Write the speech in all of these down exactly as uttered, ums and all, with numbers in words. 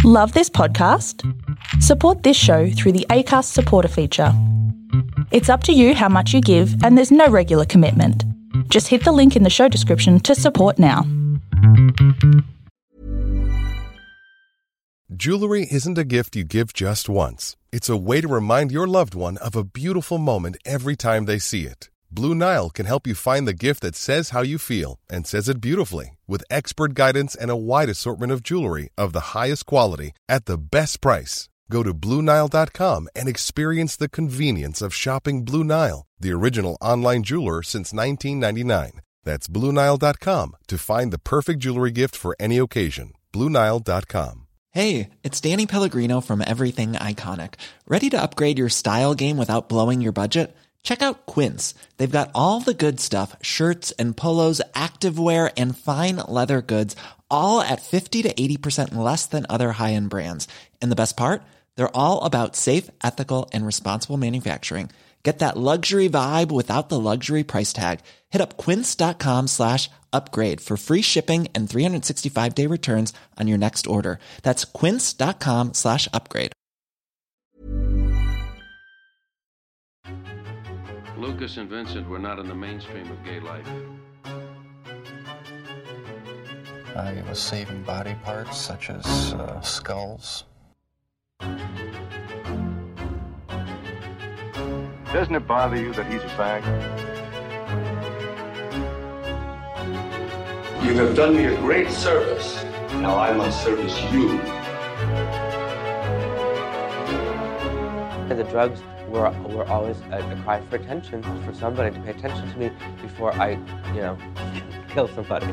Love this podcast? Support this show through the Acast supporter feature. It's up to you how much you give, and there's no regular commitment. Just hit the link in the show description to support now. Jewelry isn't a gift you give just once. It's a way to remind your loved one of a beautiful moment every time they see it. Blue Nile can help you find the gift that says how you feel and says it beautifully, with expert guidance and a wide assortment of jewelry of the highest quality at the best price. Go to Blue Nile dot com and experience the convenience of shopping Blue Nile, the original online jeweler since nineteen ninety-nine. That's Blue Nile dot com to find the perfect jewelry gift for any occasion. Blue Nile dot com. Hey, it's Danny Pellegrino from Everything Iconic. Ready to upgrade your style game without blowing your budget? Check out Quince. They've got all the good stuff, shirts and polos, activewear, and fine leather goods, all at fifty to eighty percent less than other high-end brands. And the best part? They're all about safe, ethical, and responsible manufacturing. Get that luxury vibe without the luxury price tag. Hit up quince.com slash upgrade for free shipping and three sixty-five day returns on your next order. That's quince.com slash upgrade. Lucas and Vincent were not in the mainstream of gay life. I was saving body parts such as uh, skulls. Doesn't it bother you that he's a fag? You have done me a great service. Now I must service you. The drugs were, were always a, a cry for attention, for somebody to pay attention to me before I, you know, kill somebody.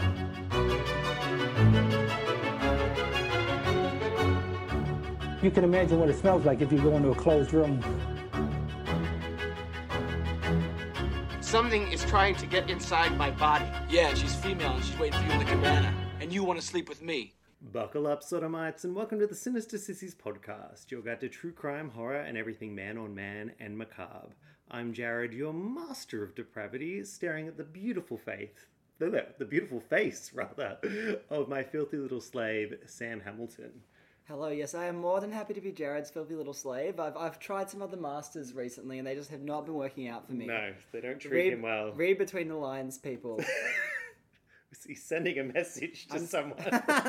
You can imagine what it smells like if you go into a closed room. Something is trying to get inside my body. Yeah, she's female and she's waiting for you in the cabana. And you want to sleep with me. Buckle up, sodomites, and welcome to the Sinister Sissies podcast, your guide to true crime, horror, and everything man-on-man and macabre. I'm Jared, your master of depravity, staring at the beautiful faith, the, the beautiful face, rather, of my filthy little slave, Sam Hamilton. Hello, yes, I am more than happy to be Jared's filthy little slave. I've I've tried some other masters recently, and they just have not been working out for me. No, they don't treat read, him well. Read between the lines, people. He's sending a message to I'm... someone.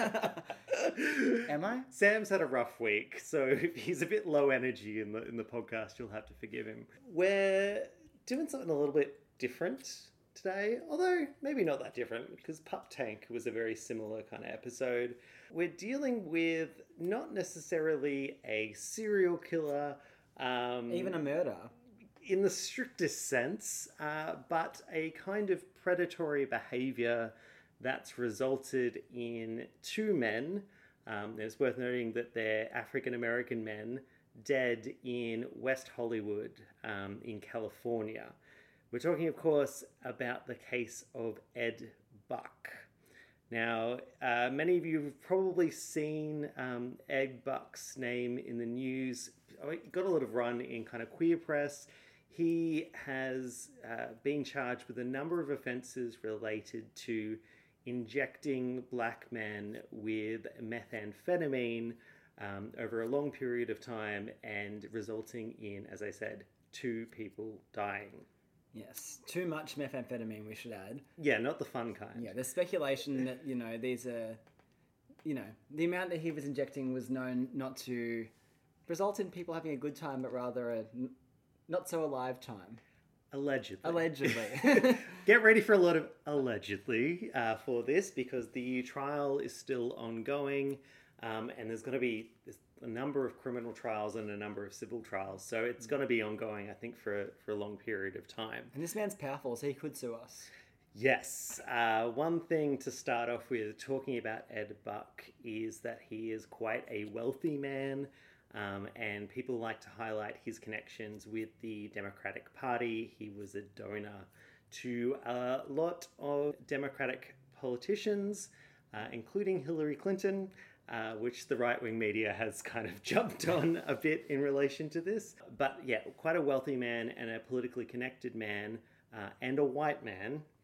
Am I? Sam's had a rough week, so if he's a bit low energy in the in the podcast, you'll have to forgive him. We're doing something a little bit different today, although maybe not that different, because Pup Tank was a very similar kind of episode. We're dealing with not necessarily a serial killer. Um, Even a murder. In the strictest sense, uh, but a kind of predatory behaviour that's resulted in two men, um, it's worth noting that they're African-American men, dead in West Hollywood um, in California. We're talking, of course, about the case of Ed Buck. Now, uh, many of you have probably seen um, Ed Buck's name in the news. He got a lot of run in kind of queer press. He has uh, been charged with a number of offences related to injecting black men with methamphetamine um, over a long period of time and resulting in, as I said, two people dying. Yes, too much methamphetamine, we should add. Yeah, not the fun kind. Yeah, there's speculation that, you know, these are, you know, the amount that he was injecting was known not to result in people having a good time, but rather a n- not so alive time. Allegedly. Allegedly. Get ready for a lot of allegedly uh, for this, because the trial is still ongoing, um, and there's going to be a number of criminal trials and a number of civil trials. So it's going to be ongoing, I think, for, for a long period of time. And this man's powerful, so he could sue us. Yes. Uh, one thing to start off with, talking about Ed Buck, is that he is quite a wealthy man, um, and people like to highlight his connections with the Democratic Party. He was a donor to a lot of Democratic politicians, uh, including Hillary Clinton, Uh, which the right-wing media has kind of jumped on a bit in relation to this. But yeah, quite a wealthy man and a politically connected man, uh, and a white man,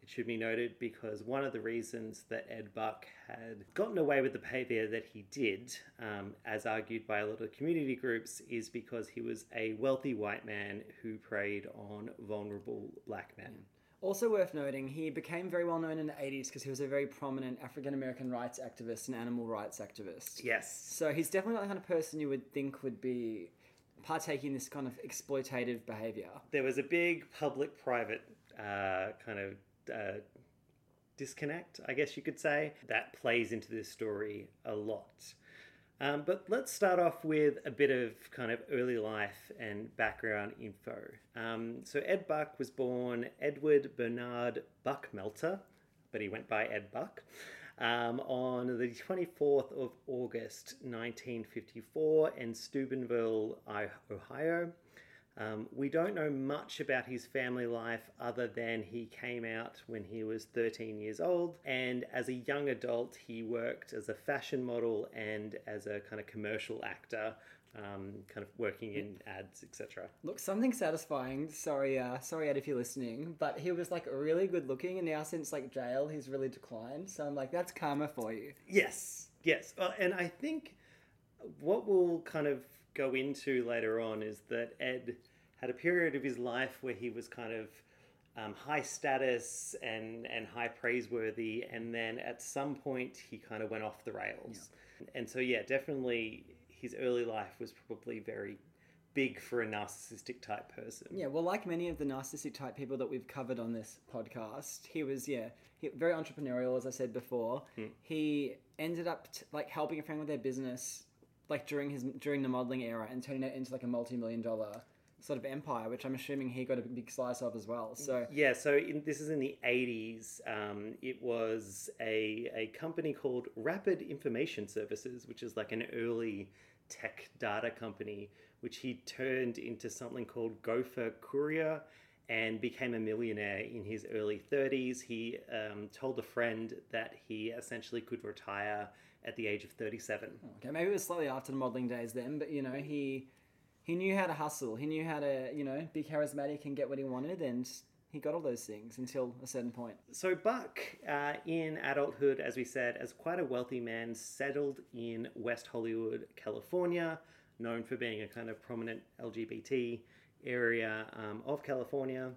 It should be noted because one of the reasons that Ed Buck had gotten away with the behavior that he did, um, as argued by a lot of community groups, is because he was a wealthy white man who preyed on vulnerable black men. Also worth noting, he became very well known in the eighties because he was a very prominent African-American rights activist and animal rights activist. Yes. So he's definitely not the kind of person you would think would be partaking in this kind of exploitative behaviour. There was a big public-private uh, kind of uh, disconnect, I guess you could say, that plays into this story a lot. Um, but let's start off with a bit of kind of early life and background info. Um, so Ed Buck was born Edward Bernard Buckmelter, but he went by Ed Buck, um, on the twenty-fourth of August nineteen fifty-four in Steubenville, Ohio. Um, we don't know much about his family life other than he came out when he was thirteen years old, and as a young adult he worked as a fashion model and as a kind of commercial actor, um, kind of working in ads, et cetera. Look, something satisfying, sorry uh, sorry Ed if you're listening, but he was like really good looking, and now since like jail he's really declined, so I'm like, that's karma for you. Yes, yes, uh, and I think what we'll kind of go into later on is that Ed had a period of his life where he was kind of um, high status and, and high praiseworthy, and then at some point he kind of went off the rails. Yeah. And so, yeah, definitely his early life was probably very big for a narcissistic type person. Yeah, well, like many of the narcissistic type people that we've covered on this podcast, he was, yeah, he, very entrepreneurial, as I said before. Hmm. He ended up t- like helping a friend with their business like during his during the modeling era and turning it into like a multi-million dollar sort of empire, which I'm assuming he got a big slice of as well. So yeah, so in, this is in the eighties. Um, it was a a company called Rapid Information Services, which is like an early tech data company, which he turned into something called Gopher Courier and became a millionaire in his early thirties. He um, told a friend that he essentially could retire at the age of thirty-seven. Okay, maybe it was slightly after the modelling days then, but, you know, he he knew how to hustle. He knew how to, you know, be charismatic and get what he wanted, and he got all those things until a certain point. So Buck, uh, in adulthood, as we said, as quite a wealthy man, settled in West Hollywood, California, known for being a kind of prominent L G B T area um, of California.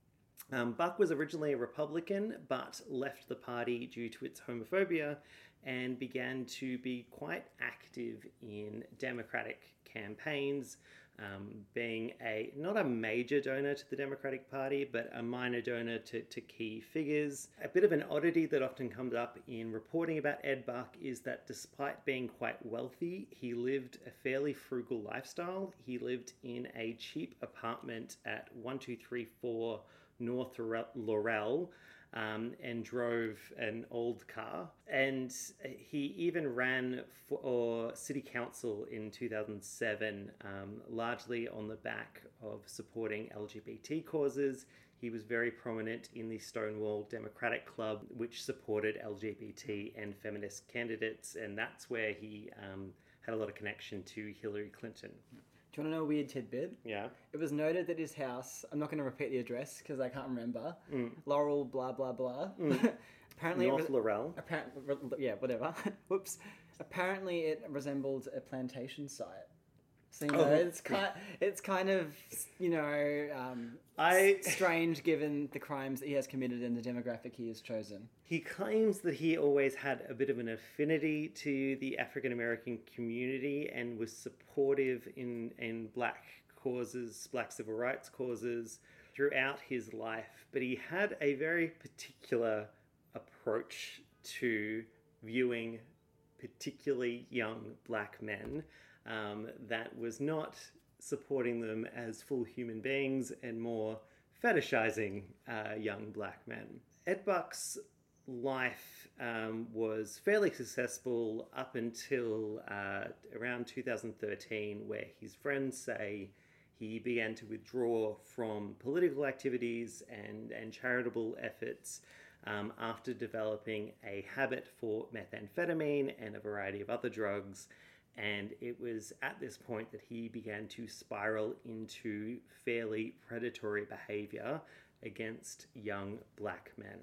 Um, Buck was originally a Republican, but left the party due to its homophobia and began to be quite active in Democratic campaigns, um, being a not a major donor to the Democratic Party, but a minor donor to, to key figures. A bit of an oddity that often comes up in reporting about Ed Buck is that despite being quite wealthy, he lived a fairly frugal lifestyle. He lived in a cheap apartment at one two three four North Laurel, Um, and drove an old car. And he even ran for city council in two thousand seven, um, largely on the back of supporting L G B T causes. He was very prominent in the Stonewall Democratic Club, which supported L G B T and feminist candidates, and that's where he um, had a lot of connection to Hillary Clinton. Do you want to know a weird tidbit? Yeah. It was noted that his house, I'm not going to repeat the address because I can't remember, mm. Laurel blah blah blah. Mm. Apparently North it re- Laurel. Apparently, yeah, whatever. Whoops. Apparently it resembled a plantation site. So, you know, oh. it's, kind, it's kind of, you know, um, I, strange given the crimes that he has committed and the demographic he has chosen. He claims that he always had a bit of an affinity to the African-American community and was supportive in, in black causes, black civil rights causes throughout his life. But he had a very particular approach to viewing particularly young black men Um, that was not supporting them as full human beings and more fetishizing uh, young black men. Ed Buck's life um, was fairly successful up until uh, around two thousand thirteen, where his friends say he began to withdraw from political activities and, and charitable efforts um, after developing a habit for methamphetamine and a variety of other drugs. And it was at this point that he began to spiral into fairly predatory behavior against young black men.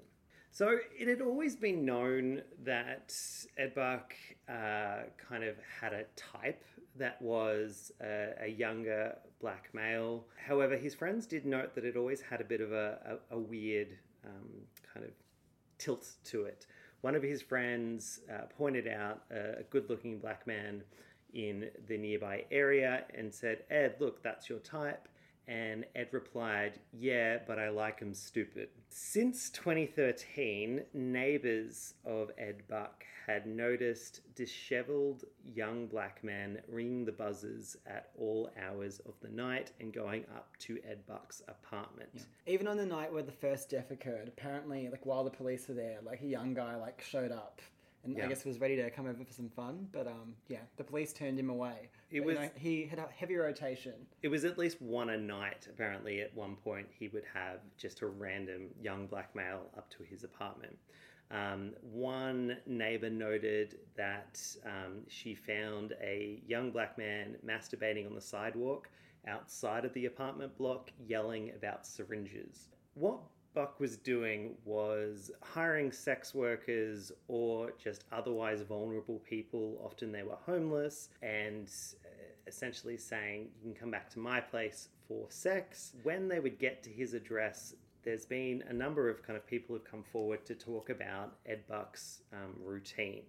So it had always been known that Ed Buck uh, kind of had a type that was a, a younger black male. However, his friends did note that it always had a bit of a, a, a weird um, kind of tilt to it. One of his friends uh, pointed out a good-looking black man in the nearby area and said, Ed, look, that's your type. And Ed replied, yeah, but I like 'em stupid. Since twenty thirteen, neighbours of Ed Buck had noticed disheveled young black men ringing the buzzers at all hours of the night and going up to Ed Buck's apartment. Yeah. Even on the night where the first death occurred, apparently, like while the police were there, like a young guy like showed up and yeah. I guess was ready to come over for some fun. But um, yeah, the police turned him away. It but, was you know, he had a heavy rotation. It was at least one a night. Apparently, at one point, he would have just a random young black male up to his apartment. Um, one neighbor noted that um, she found a young black man masturbating on the sidewalk outside of the apartment block, yelling about syringes. What Buck was doing was hiring sex workers or just otherwise vulnerable people. Often they were homeless, and essentially saying, you can come back to my place for sex. When they would get to his address, there's been a number of kind of people who've come forward to talk about Ed Buck's um, routine.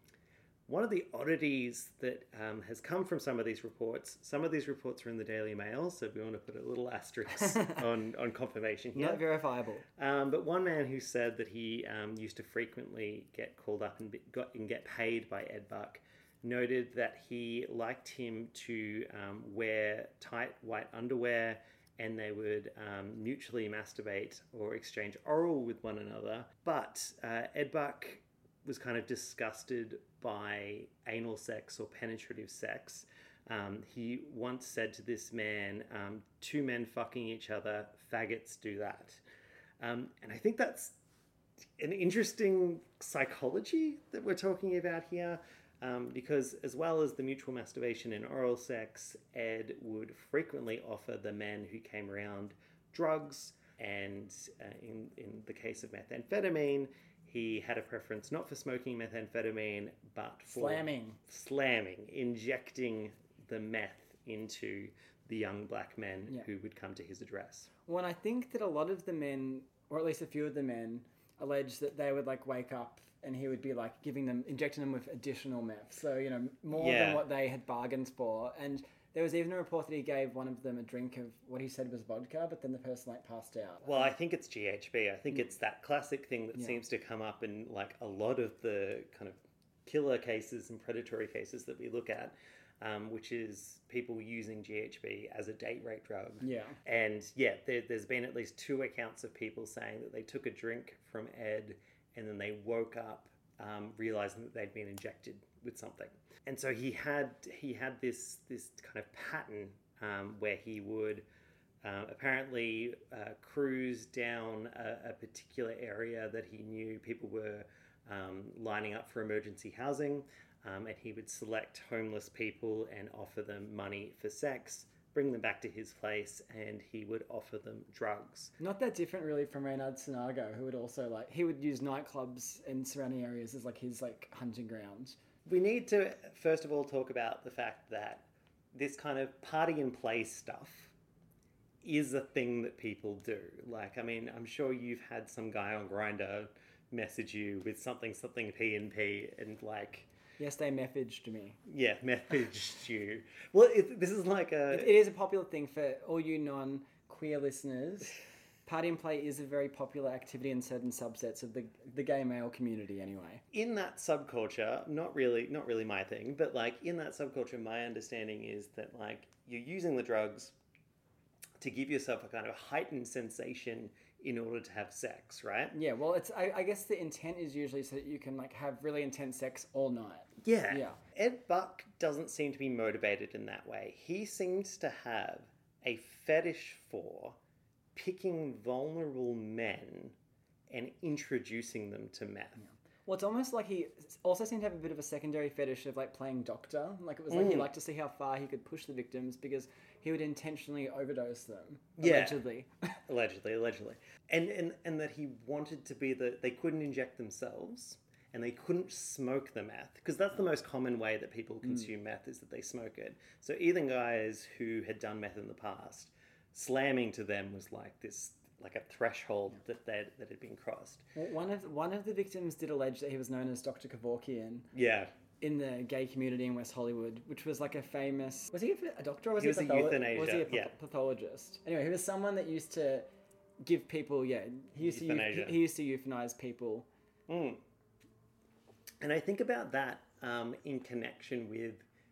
One of the oddities that um, has come from some of these reports, some of these reports are in the Daily Mail, so we want to put a little asterisk on, on confirmation here. Not verifiable. Um, but one man who said that he um, used to frequently get called up and, be, got, and get paid by Ed Buck noted that he liked him to um, wear tight white underwear, and they would um, mutually masturbate or exchange oral with one another. But uh, Ed Buck was kind of disgusted by anal sex or penetrative sex. Um, he once said to this man, um, two men fucking each other, faggots do that. Um, and I think that's an interesting psychology that we're talking about here. Um, because as well as the mutual masturbation and oral sex, Ed would frequently offer the men who came around drugs, and uh, in, in the case of methamphetamine, he had a preference not for smoking methamphetamine, but for slamming, slamming, injecting the meth into the young black men yeah. who would come to his address. Well, and I think that a lot of the men, or at least a few of the men, alleged that they would like wake up and he would be like giving them, injecting them with additional meth. So, you know, more yeah. than what they had bargained for. And there was even a report that he gave one of them a drink of what he said was vodka, but then the person like passed out. Well, I think it's G H B. I think it's that classic thing that yeah. seems to come up in like a lot of the kind of killer cases and predatory cases that we look at, um, which is people using G H B as a date rape drug. Yeah. And yeah, there, there's been at least two accounts of people saying that they took a drink from Ed and then they woke up um, realizing that they'd been injected with something. And so he had he had this this kind of pattern um, where he would uh, apparently uh, cruise down a, a particular area that he knew people were um, lining up for emergency housing, um, and he would select homeless people and offer them money for sex, bring them back to his place, and he would offer them drugs. Not that different really from Reynard Sinago, who would also like, he would use nightclubs and surrounding areas as like his like hunting ground. We need to first of all talk about the fact that this kind of party and play stuff is a thing that people do. Like, I mean, I'm sure you've had some guy on Grindr message you with something, something P and P, and like... Yes, they messaged me. Yeah, messaged you. Well, it, this is like a... It, it is a popular thing for all you non-queer listeners. Party and play is a very popular activity in certain subsets of the the gay male community anyway. In that subculture, not really not really my thing, but like in that subculture, my understanding is that like you're using the drugs to give yourself a kind of heightened sensation in order to have sex, right? Yeah, well, it's I, I guess the intent is usually so that you can like have really intense sex all night. Yeah. Yeah. Ed Buck doesn't seem to be motivated in that way. He seems to have a fetish for picking vulnerable men and introducing them to meth. Yeah. Well, it's almost like he also seemed to have a bit of a secondary fetish of like playing doctor. Like it was like Mm. he liked to see how far he could push the victims because he would intentionally overdose them. Yeah. Allegedly. allegedly, allegedly. And, and, and that he wanted to be the... They couldn't inject themselves and they couldn't smoke the meth. Because that's the most common way that people consume mm. meth is that they smoke it. So even guys who had done meth in the past, slamming to them was like this... like a threshold that that that had been crossed. Well, one of one of the victims did allege that he was known as Doctor Kevorkian. Yeah. In the gay community in West Hollywood, which was like a famous... Was he a doctor or was he, he, was a, a patholo- euthanasia, was he a p- yeah. pathologist? Anyway, he was someone that used to give people, yeah, he used euthanasia. to he used to euthanize people. Mm. And I think about that um, in connection with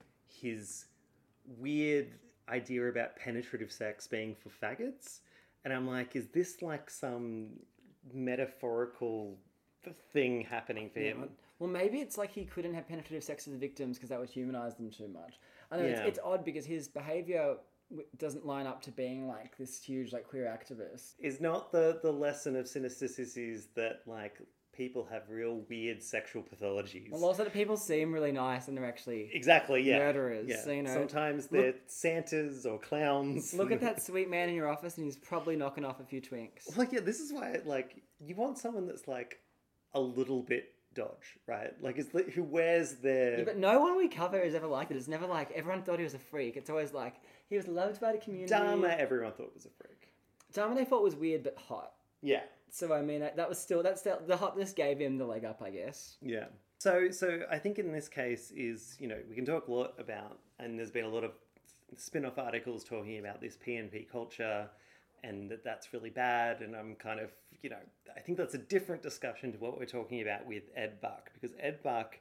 his weird idea about penetrative sex being for faggots. And I'm like, is this like some metaphorical thing happening for yeah. him? Well, maybe it's like he couldn't have penetrative sex with the victims because that would humanize them too much. I know yeah. it's, it's odd because his behavior doesn't line up to being like this huge like queer activist. Is not the, the lesson of Synesthesis that like people have real weird sexual pathologies? Well, also that people seem really nice and they're actually exactly yeah murderers. Yeah. So, you know, sometimes they're look, Santas or clowns. Look at that sweet man in your office and he's probably knocking off a few twinks. Like yeah, this is why like you want someone that's like a little bit dodge, right? Like it's who wears their... Yeah, but no one we cover is ever like that. It's never like everyone thought he was a freak. It's always like he was loved by the community. Dharma, everyone thought was a freak. Dharma they thought was weird but hot. Yeah. So I mean that was still that's still, the hotness gave him the leg up, I guess. Yeah. So so I think in this case is, you know, we can talk a lot about, and there's been a lot of spin-off articles talking about this P N P culture and that that's really bad, and I'm kind of, you know, I think that's a different discussion to what we're talking about with Ed Buck, because Ed Buck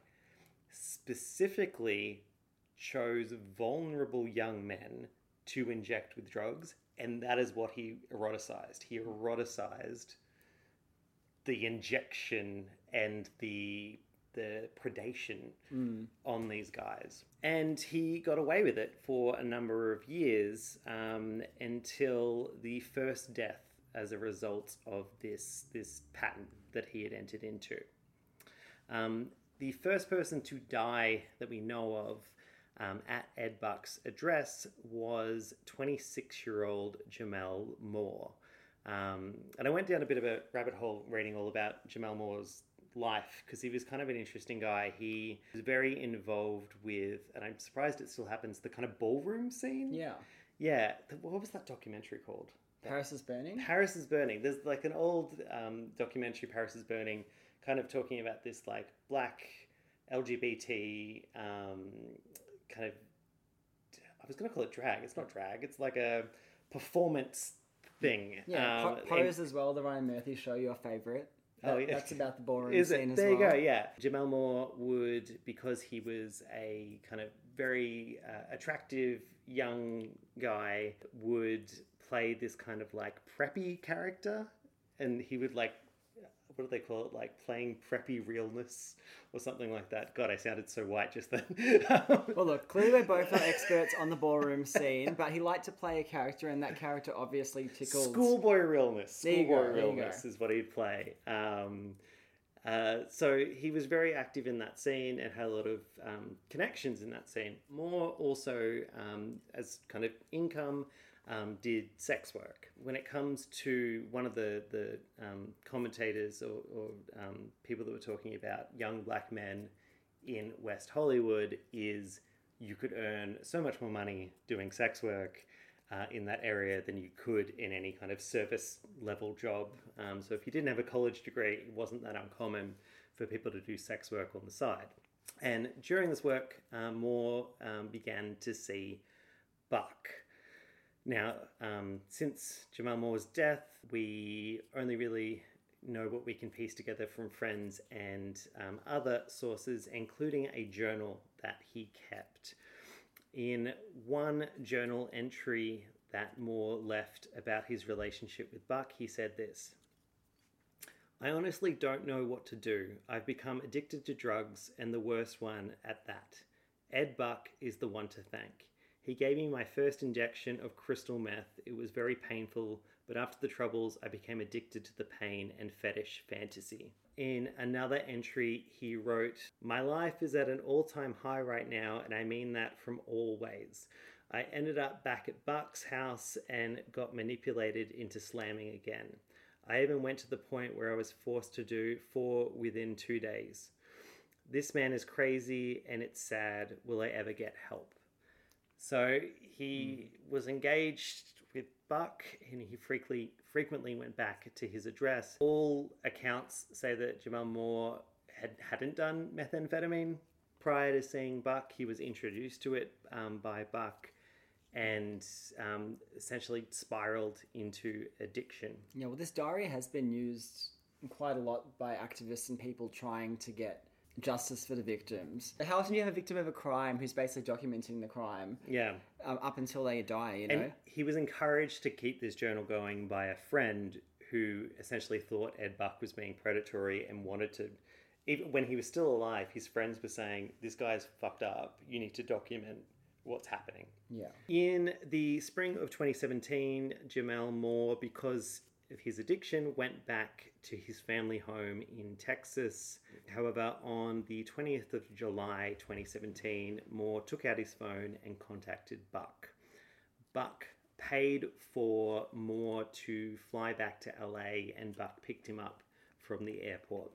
specifically chose vulnerable young men to inject with drugs, and that is what he eroticized. He eroticized the injection and the the predation mm. on these guys. And he got away with it for a number of years um, until the first death as a result of this, this pattern that he had entered into. Um, the first person to die that we know of um, at Ed Buck's address was twenty-six-year-old Jamel Moore. Um, and I went down a bit of a rabbit hole reading all about Jamel Moore's life because he was kind of an interesting guy. He was very involved with, and I'm surprised it still happens, the kind of ballroom scene. Yeah. Yeah. The, what was that documentary called? Paris is Burning? Paris is Burning. There's like an old um, documentary, Paris is Burning, kind of talking about this like black L G B T um, kind of, I was going to call it drag. It's not drag. It's like a performance thing. Yeah, um, Pose and, as well, the Ryan Murphy show, your favourite. That, oh, yeah. That's about the ballroom Is scene it? as there well. There you go, yeah. Jamel Moore would, because he was a kind of very uh, attractive young guy, would play this kind of like preppy character, and he would like, what do they call it? Like playing preppy realness or something like that. God, I sounded so white just then. Well, look, clearly we're both not experts on the ballroom scene, but he liked to play a character, and that character obviously tickled... Schoolboy realness. Schoolboy realness is what he'd play. Um, uh, so he was very active in that scene and had a lot of um, connections in that scene. Moore also, um, as kind of income... Um, did sex work. When it comes to one of the, the um, commentators or, or um, people that were talking about young black men in West Hollywood is you could earn so much more money doing sex work uh, in that area than you could in any kind of service level job. Um, so if you didn't have a college degree, it wasn't that uncommon for people to do sex work on the side. And during this work, uh, Moore um, began to see Buck. Now, um, since Jamel Moore's death, we only really know what we can piece together from friends and um, other sources, including a journal that he kept. In one journal entry that Moore left about his relationship with Buck, he said this: "I honestly don't know what to do. I've become addicted to drugs, and the worst one at that. Ed Buck is the one to thank. He gave me my first injection of crystal meth. It was very painful, but after the troubles, I became addicted to the pain and fetish fantasy. In another entry, he wrote, "My life is at an all-time high right now, and I mean that from all ways. I ended up back at Buck's house and got manipulated into slamming again. I even went to the point where I was forced to do four within two days. This man is crazy, and it's sad. Will I ever get help?" So he mm. was engaged with Buck, and he frequently frequently went back to his address. All accounts say that Jamal Moore had, hadn't done methamphetamine prior to seeing Buck. He was introduced to it um, by Buck and um, essentially spiraled into addiction. Yeah, well, this diary has been used quite a lot by activists and people trying to get justice for the victims. How often do you have a victim of a crime who's basically documenting the crime? Yeah. Um, up until they die, you know? And he was encouraged to keep this journal going by a friend who essentially thought Ed Buck was being predatory and wanted to... Even when he was still alive, his friends were saying, "This guy's fucked up. You need to document what's happening." Yeah. In the spring of twenty seventeen, Jamal Moore, because of his addiction, went back to his family home in Texas. However, on the twentieth of July twenty seventeen, Moore took out his phone and contacted Buck. Buck paid for Moore to fly back to L A, and Buck picked him up from the airport.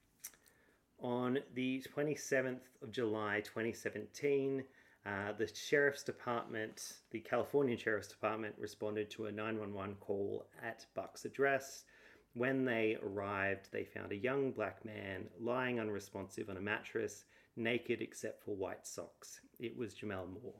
On the twenty-seventh of July twenty seventeen, Uh, the Sheriff's Department, the California Sheriff's Department, responded to a nine one one call at Buck's address. When they arrived, they found a young black man lying unresponsive on a mattress, naked except for white socks. It was Jamal Moore.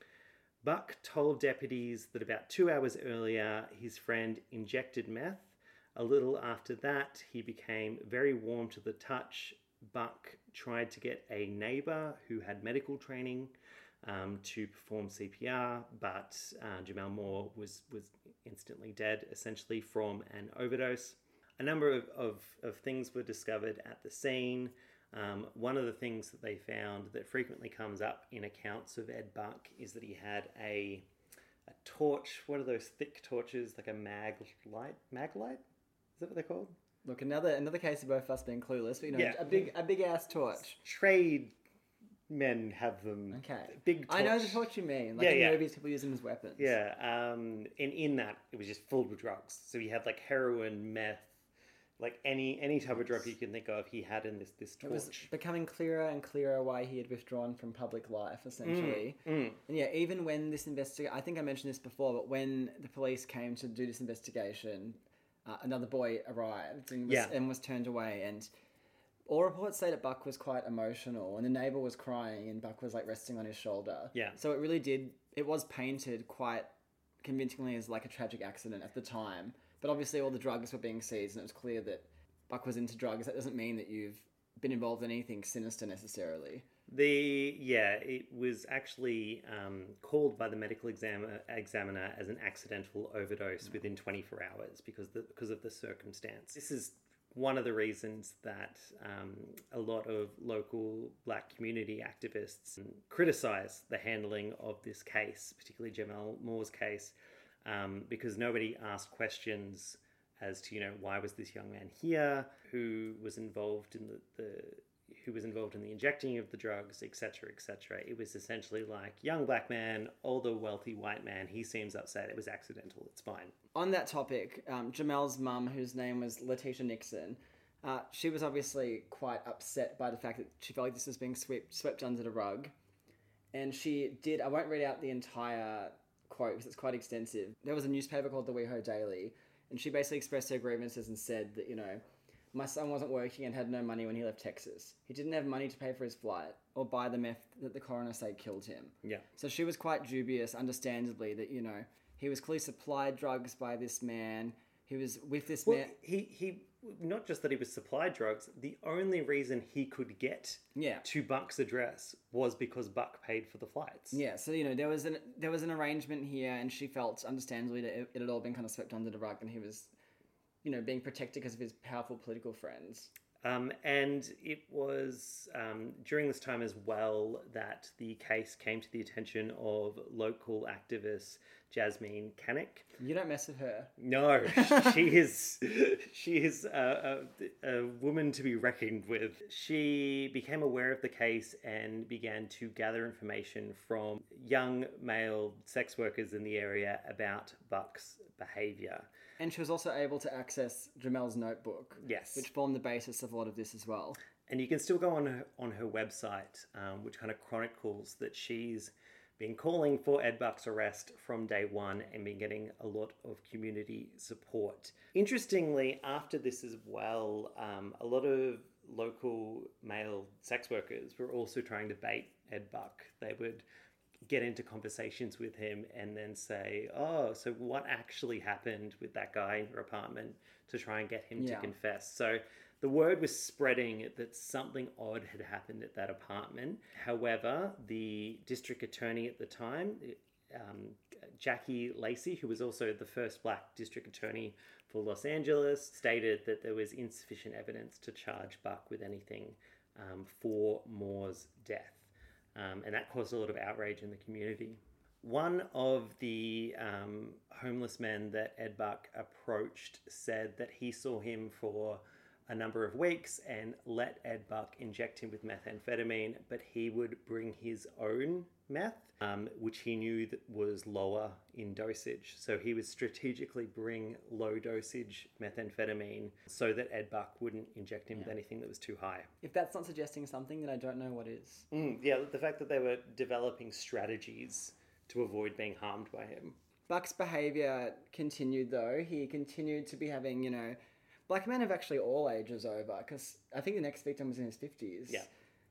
Buck told deputies that about two hours earlier, his friend injected meth. A little after that, he became very warm to the touch. Buck tried to get a neighbor who had medical training Um, to perform C P R, but uh, Jamal Moore was, was instantly dead, essentially from an overdose. A number of, of, of things were discovered at the scene. Um, one of the things that they found that frequently comes up in accounts of Ed Buck is that he had a, a torch. What are those thick torches? Like a mag light? Mag light? Is that what they're called? Look, another another case of both of us being clueless, but you know, yeah. a big a big ass torch. Trade men have them. Okay. Big torch. I know the torch you mean. Like yeah, in yeah. movies, people use them as weapons. Yeah. Um, and in that, it was just filled with drugs. So he had like heroin, meth, like any any type of drug you can think of, he had in this, this torch. It was becoming clearer and clearer why he had withdrawn from public life, essentially. Mm, mm. And yeah, even when this investigation, I think I mentioned this before, but when the police came to do this investigation, uh, another boy arrived and was, yeah. and was turned away. And all reports say that Buck was quite emotional, and the neighbor was crying, and Buck was like resting on his shoulder. Yeah. So it really did, it was painted quite convincingly as like a tragic accident at the time. But obviously all the drugs were being seized, and it was clear that Buck was into drugs. That doesn't mean that you've been involved in anything sinister necessarily. The yeah, it was actually um, called by the medical examiner, examiner as an accidental overdose mm. within twenty-four hours because the, because of the circumstance. This is one of the reasons that um, a lot of local black community activists criticize the handling of this case, particularly Jamal Moore's case, um, because nobody asked questions as to, you know, why was this young man here, who was involved in the, the who was involved in the injecting of the drugs, et cetera, et cetera. It was essentially like, young black man, older wealthy white man, he seems upset, it was accidental, it's fine. On that topic, um, Jamal's mum, whose name was Letitia Nixon, uh, she was obviously quite upset by the fact that she felt like this was being swept, swept under the rug. And she did, I won't read out the entire quote because it's quite extensive. There was a newspaper called the WeHo Daily, and she basically expressed her grievances and said that, you know, my son wasn't working and had no money when he left Texas. He didn't have money to pay for his flight or buy the meth that the coroner said killed him. Yeah. So she was quite dubious, understandably, that, you know, he was clearly supplied drugs by this man. He was with this well, man. He, he, not just that he was supplied drugs, the only reason he could get yeah. to Buck's address was because Buck paid for the flights. Yeah, so, you know, there was an there was an arrangement here, and she felt, understandably, that it, it had all been kind of swept under the rug, and he was, you know, being protected because of his powerful political friends. Um, and it was um, during this time as well that the case came to the attention of local activist Jasmine Canick. You don't mess with her. No, she is she is a, a, a woman to be reckoned with. She became aware of the case and began to gather information from young male sex workers in the area about Buck's behaviour. And she was also able to access Jamel's notebook. Yes. Which formed the basis of a lot of this as well. And you can still go on her, on her website, um, which kind of chronicles that she's been calling for Ed Buck's arrest from day one and been getting a lot of community support. Interestingly, after this as well, um, a lot of local male sex workers were also trying to bait Ed Buck. They would get into conversations with him and then say, oh, so what actually happened with that guy in your apartment, to try and get him Yeah. to confess. So the word was spreading that something odd had happened at that apartment. However, the district attorney at the time, um, Jackie Lacey, who was also the first black district attorney for Los Angeles, stated that there was insufficient evidence to charge Buck with anything um, for Moore's death. Um, and that caused a lot of outrage in the community. One of the um, homeless men that Ed Buck approached said that he saw him for a number of weeks and let Ed Buck inject him with methamphetamine, but he would bring his own meth, um, which he knew that was lower in dosage. So he would strategically bring low dosage methamphetamine so that Ed Buck wouldn't inject him Yeah. with anything that was too high. If that's not suggesting something, then I don't know what is. Mm, yeah, the fact that they were developing strategies to avoid being harmed by him. Buck's behaviour continued, though. He continued to be having, you know, black men of actually all ages over, because I think the next victim was in his fifties. Yeah.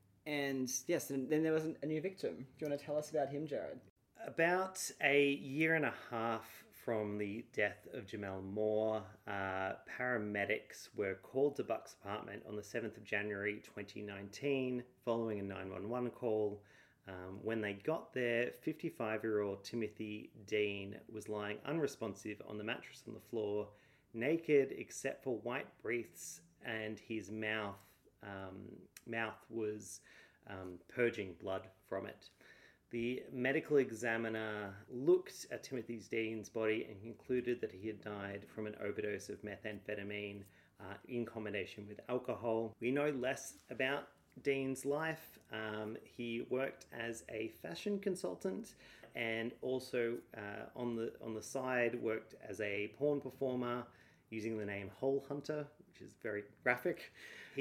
And yes, and then there was a new victim. Do you want to tell us about him, Jared? About a year and a half from the death of Jamel Moore, uh, paramedics were called to Buck's apartment on the seventh of January twenty nineteen following a nine one one call. Um, when they got there, fifty-five-year-old Timothy Dean was lying unresponsive on the mattress on the floor, naked except for white breaths, and his mouth um, mouth was um, purging blood from it. The medical examiner looked at Timothy Dean's body and concluded that he had died from an overdose of methamphetamine uh, in combination with alcohol. We know less about Dean's life. Um, he worked as a fashion consultant and also uh, on the on the side worked as a porn performer using the name Hole Hunter, which is very graphic.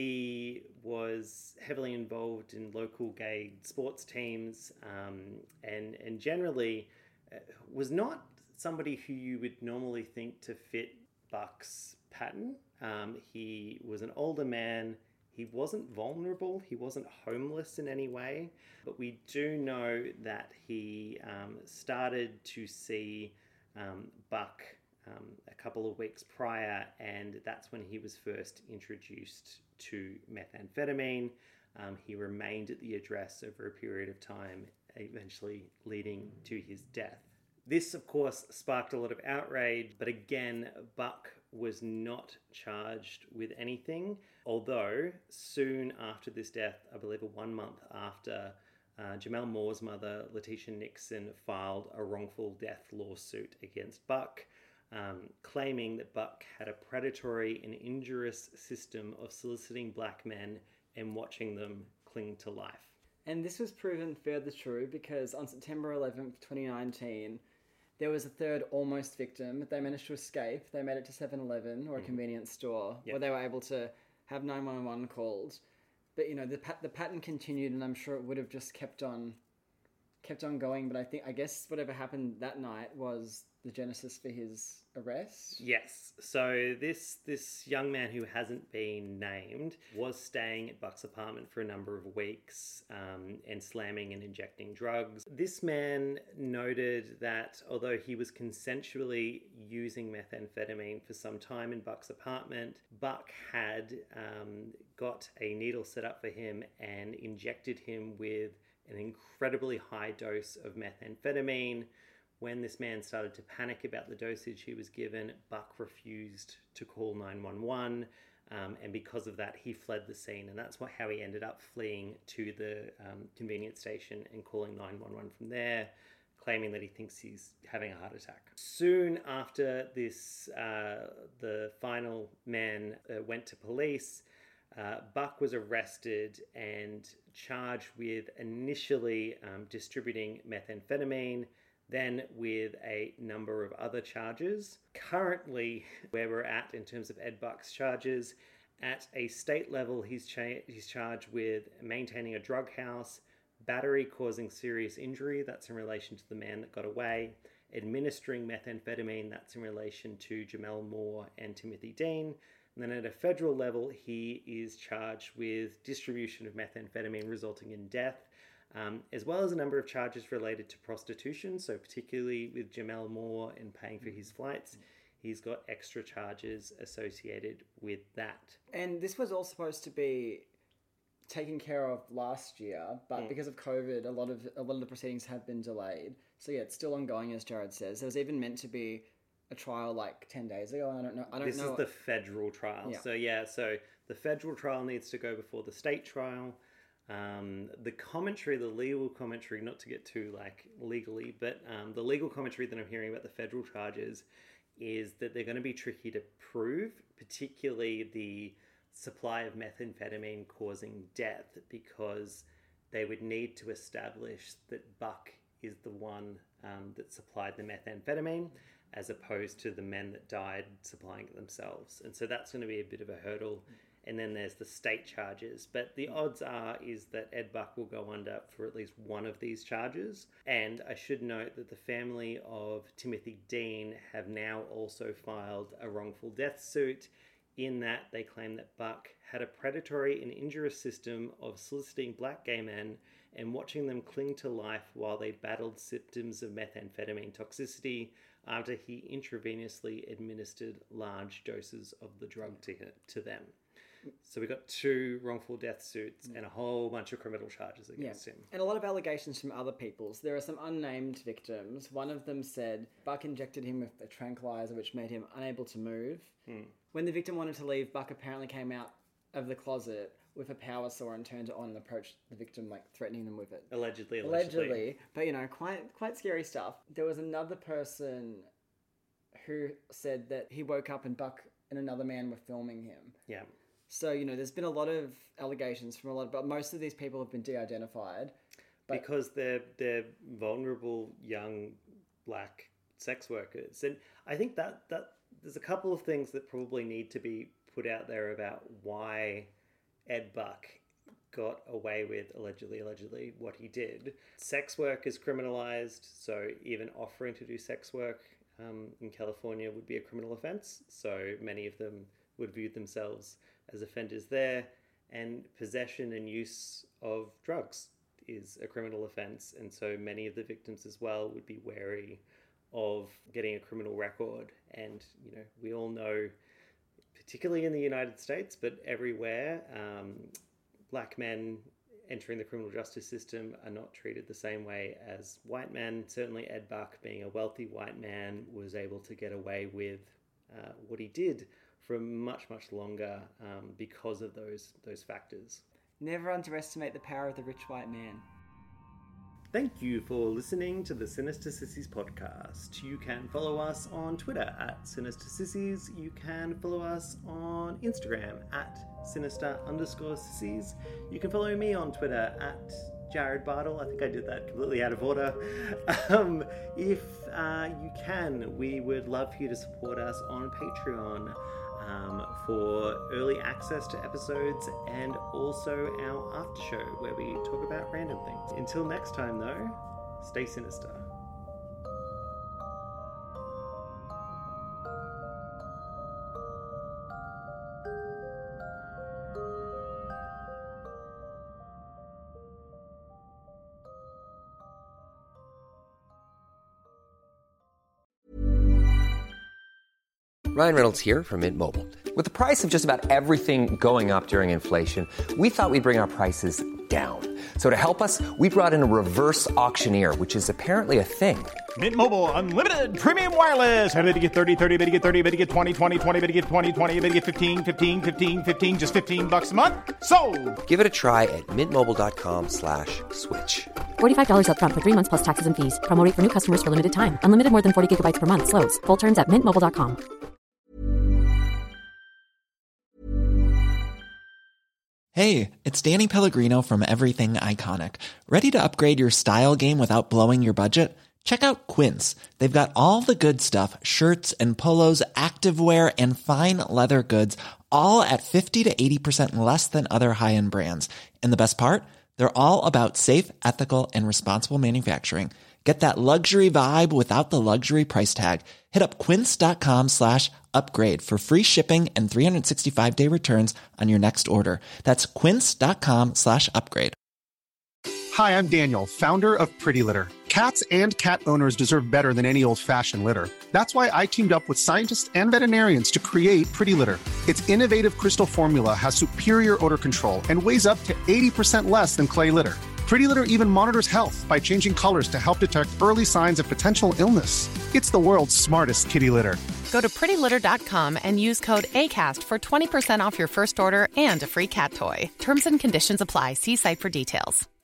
He was heavily involved in local gay sports teams um, and, and generally uh, was not somebody who you would normally think to fit Buck's pattern. Um, he was an older man. He wasn't vulnerable. He wasn't homeless in any way. But we do know that he um, started to see um, Buck um, a couple of weeks prior, and that's when he was first introduced to methamphetamine. Um, he remained at the address over a period of time, eventually leading to his death. This, of course, sparked a lot of outrage, but again, Buck was not charged with anything, although soon after this death, I believe one month after, uh, Jamel Moore's mother, Letitia Nixon, filed a wrongful death lawsuit against Buck, um, claiming that Buck had a predatory and injurious system of soliciting black men and watching them cling to life. And this was proven further true because on September eleventh, twenty nineteen, there was a third almost victim. They managed to escape. They made it to seven eleven or a mm. convenience store yep. where they were able to have nine one one called. But, you know, the pat- the pattern continued, and I'm sure it would have just kept on kept on going. But I think, I guess whatever happened that night was the genesis for his arrest. Yes. So this this young man who hasn't been named was staying at Buck's apartment for a number of weeks um, and slamming and injecting drugs. This man noted that although he was consensually using methamphetamine for some time in Buck's apartment, Buck had um, got a needle set up for him and injected him with an incredibly high dose of methamphetamine. When this man started to panic about the dosage he was given, Buck refused to call nine one one. Um, and because of that, he fled the scene. And that's what, how he ended up fleeing to the um, convenience station and calling nine one one from there, claiming that he thinks he's having a heart attack. Soon after this, uh, the final man uh, went to police. Uh, Buck was arrested and charged with initially um, distributing methamphetamine, then with a number of other charges. Currently, where we're at in terms of Ed Buck's charges, at a state level, he's, cha- he's charged with maintaining a drug house, battery causing serious injury, that's in relation to the man that got away, administering methamphetamine, that's in relation to Jamel Moore and Timothy Dean. And then at a federal level, he is charged with distribution of methamphetamine resulting in death, um, as well as a number of charges related to prostitution. So particularly with Jamel Moore and paying for his flights, he's got extra charges associated with that. And this was all supposed to be taken care of last year, but mm. because of COVID, a lot of a lot of the proceedings have been delayed. So yeah, it's still ongoing, as Jared says. There was even meant to be a trial like ten days ago. I don't know. I don't this know. This is the federal trial. Yeah. So yeah, so the federal trial needs to go before the state trial. Um, the commentary, the legal commentary, not to get too like legally, but um, the legal commentary that I'm hearing about the federal charges is that they're going to be tricky to prove, particularly the supply of methamphetamine causing death, because they would need to establish that Buck is the one um, that supplied the methamphetamine, as opposed to the men that died supplying it themselves. And so that's going to be a bit of a hurdle. And then there's the state charges. But the odds are is that Ed Buck will go under for at least one of these charges. And I should note that the family of Timothy Dean have now also filed a wrongful death suit, in that they claim that Buck had a predatory and injurious system of soliciting black gay men and watching them cling to life while they battled symptoms of methamphetamine toxicity after he intravenously administered large doses of the drug to, to them. So we got two wrongful death suits and a whole bunch of criminal charges against yeah. him. And a lot of allegations from other peoples. There are some unnamed victims. One of them said Buck injected him with a tranquilizer which made him unable to move. Hmm. When the victim wanted to leave, Buck apparently came out of the closet with a power saw and turned it on and approached the victim, like threatening them with it. Allegedly, allegedly. Allegedly. But, you know, quite quite scary stuff. There was another person who said that he woke up and Buck and another man were filming him. Yeah. So, you know, there's been a lot of allegations from a lot of, but most of these people have been de-identified. But because they're they're vulnerable young black sex workers. And I think that, that there's a couple of things that probably need to be put out there about why Ed Buck got away with, allegedly, allegedly, what he did. Sex work is criminalized, so even offering to do sex work um, in California would be a criminal offense. So many of them would view themselves as offenders there, and possession and use of drugs is a criminal offense, and so many of the victims as well would be wary of getting a criminal record. And you know, we all know, particularly in the United States, but everywhere, um, black men entering the criminal justice system are not treated the same way as white men. Certainly Ed Buck, being a wealthy white man, was able to get away with uh, what he did for much, much longer um, because of those those factors. Never underestimate the power of the rich white man. Thank you for listening to the Sinister Sissies podcast. You can follow us on Twitter at Sinister Sissies. You can follow us on Instagram at Sinister underscore Sissies. You can follow me on Twitter at Jared Bartle. I think I did that completely out of order. Um, if uh, you can, we would love for you to support us on Patreon um, for early access to episodes and also our after show where we talk about random things. Until next time, though, stay sinister. Ryan Reynolds here from Mint Mobile. With the price of just about everything going up during inflation, we thought we'd bring our prices down. So to help us, we brought in a reverse auctioneer, which is apparently a thing. Mint Mobile Unlimited Premium Wireless. How to get thirty, thirty, how to get thirty, how to get twenty, twenty, twenty, how to get twenty, twenty, how to get fifteen, fifteen, fifteen, fifteen, just fifteen bucks a month? Sold! Give it a try at mintmobile.com slash switch. forty-five dollars up front for three months plus taxes and fees. Promo rate for new customers for limited time. Unlimited more than forty gigabytes per month. Slows full terms at mint mobile dot com. Hey, it's Danny Pellegrino from Everything Iconic. Ready to upgrade your style game without blowing your budget? Check out Quince. They've got all the good stuff, shirts and polos, activewear, and fine leather goods, all at fifty to eighty percent less than other high-end brands. And the best part? They're all about safe, ethical, and responsible manufacturing. Get that luxury vibe without the luxury price tag. Hit up quince.com slash upgrade for free shipping and three sixty-five day returns on your next order. That's quince.com slash upgrade. Hi, I'm Daniel, founder of Pretty Litter. Cats and cat owners deserve better than any old-fashioned litter. That's why I teamed up with scientists and veterinarians to create Pretty Litter. Its innovative crystal formula has superior odor control and weighs up to eighty percent less than clay litter. Pretty Litter even monitors health by changing colors to help detect early signs of potential illness. It's the world's smartest kitty litter. Go to pretty litter dot com and use code ACAST for twenty percent off your first order and a free cat toy. Terms and conditions apply. See site for details.